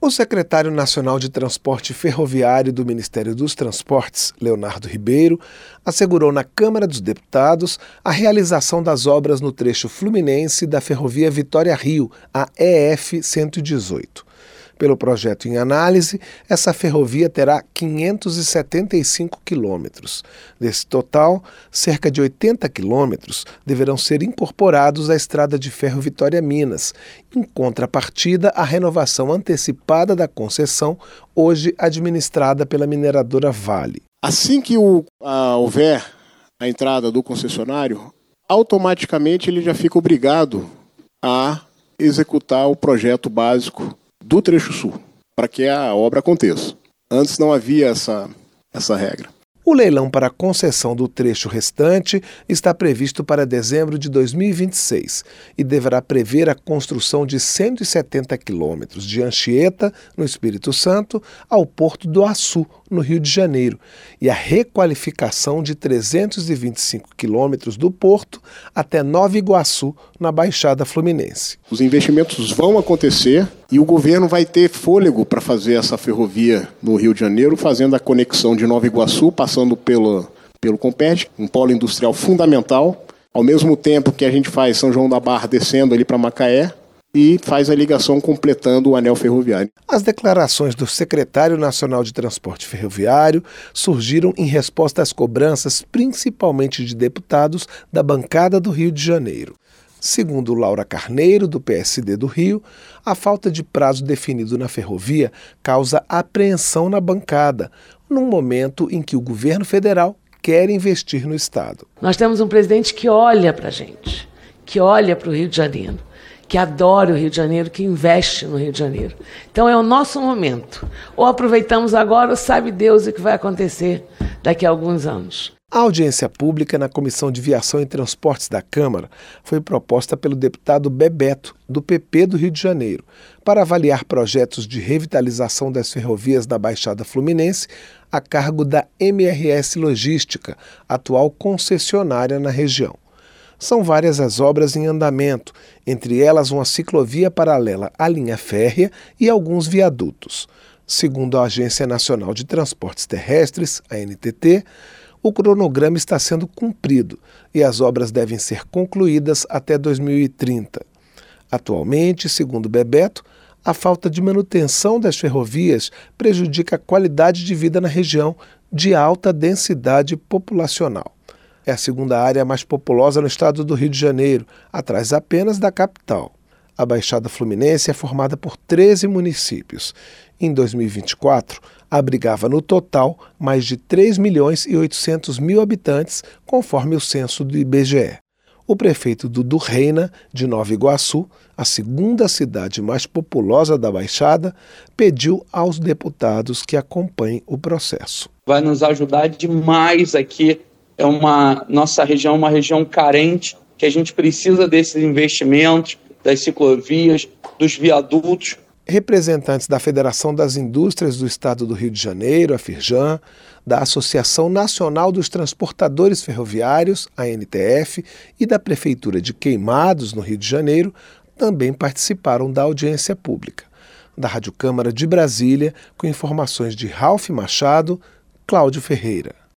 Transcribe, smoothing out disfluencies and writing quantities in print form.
O secretário nacional de Transporte Ferroviário do Ministério dos Transportes, Leonardo Ribeiro, assegurou na Câmara dos Deputados a realização das obras no trecho fluminense da Ferrovia Vitória-Rio, a EF-118. Pelo projeto em análise, essa ferrovia terá 575 quilômetros. Desse total, cerca de 80 quilômetros deverão ser incorporados à Estrada de Ferro Vitória-Minas, em contrapartida à renovação antecipada da concessão, hoje administrada pela mineradora Vale. Assim que houver a entrada do concessionário, automaticamente ele já fica obrigado a executar o projeto básico do trecho sul, para que a obra aconteça. Antes não havia essa regra. O leilão para a concessão do trecho restante está previsto para dezembro de 2026 e deverá prever a construção de 170 quilômetros de Anchieta, no Espírito Santo, ao Porto do Açu, no Rio de Janeiro, e a requalificação de 325 quilômetros do Porto até Nova Iguaçu, na Baixada Fluminense. Os investimentos vão acontecer e o governo vai ter fôlego para fazer essa ferrovia no Rio de Janeiro, fazendo a conexão de Nova Iguaçu, passando pelo Compete, um polo industrial fundamental, ao mesmo tempo que a gente faz São João da Barra descendo ali para Macaé, e faz a ligação completando o anel ferroviário. As declarações do secretário nacional de Transporte Ferroviário surgiram em resposta às cobranças, principalmente de deputados da bancada do Rio de Janeiro. Segundo Laura Carneiro, do PSD do Rio, a falta de prazo definido na ferrovia causa apreensão na bancada, num momento em que o governo federal quer investir no Estado. Nós temos um presidente que olha para a gente, que olha para o Rio de Janeiro, que adora o Rio de Janeiro, que investe no Rio de Janeiro. Então é o nosso momento. Ou aproveitamos agora, ou sabe Deus o que vai acontecer daqui a alguns anos. A audiência pública na Comissão de Viação e Transportes da Câmara foi proposta pelo deputado Bebeto, do PP do Rio de Janeiro, para avaliar projetos de revitalização das ferrovias da Baixada Fluminense a cargo da MRS Logística, atual concessionária na região. São várias as obras em andamento, entre elas uma ciclovia paralela à linha férrea e alguns viadutos. Segundo a Agência Nacional de Transportes Terrestres, a ANTT, o cronograma está sendo cumprido e as obras devem ser concluídas até 2030. Atualmente, segundo Bebeto, a falta de manutenção das ferrovias prejudica a qualidade de vida na região de alta densidade populacional. É a segunda área mais populosa no estado do Rio de Janeiro, atrás apenas da capital. A Baixada Fluminense é formada por 13 municípios. Em 2024, abrigava no total mais de 3.800.000 habitantes, conforme o censo do IBGE. O prefeito Dudu Reina, de Nova Iguaçu, a segunda cidade mais populosa da Baixada, pediu aos deputados que acompanhem o processo. Vai nos ajudar demais aqui. Nossa região é uma região carente, que a gente precisa desses investimentos, das ciclovias, dos viadutos. Representantes da Federação das Indústrias do Estado do Rio de Janeiro, a Firjan, da Associação Nacional dos Transportadores Ferroviários, a ANTF, e da Prefeitura de Queimados, no Rio de Janeiro, também participaram da audiência pública. Da Rádio Câmara de Brasília, com informações de Ralf Machado, Cláudio Ferreira.